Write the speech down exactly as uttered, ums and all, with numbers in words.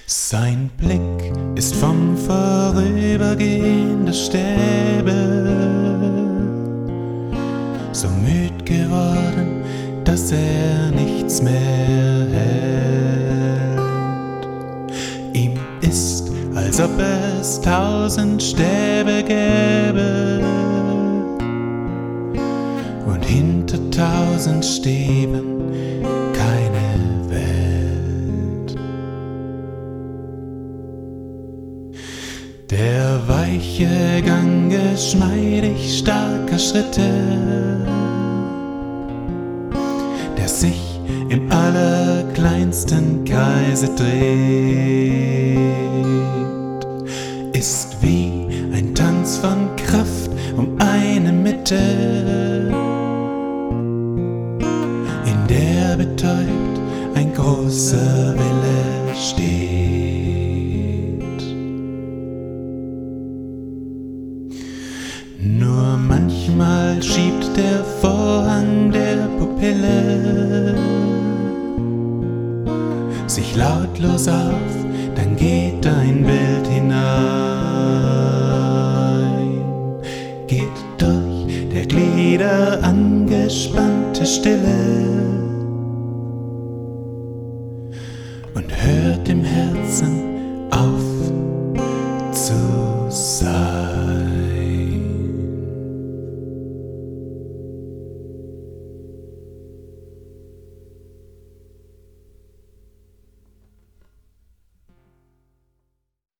Sein Blick ist vom Vorübergehen der Stäbe so müd geworden, dass er nichts mehr hält. Ihm ist, als ob es tausend Stäbe gäbe und hinter tausend Stäben keine Welt. Der weiche Gang geschmeidig starker Schritte, der sich im allerkleinsten Kreise dreht, ist wie ein Tanz von Kraft um eine Mitte, in der betäubt ein großer Wille steht. Nur manchmal schiebt der Vorhang der Pupille sich lautlos auf, dann geht ein Bild hinein, geht durch der Glieder angespannte Stille und hört im Herzen auf zu sein.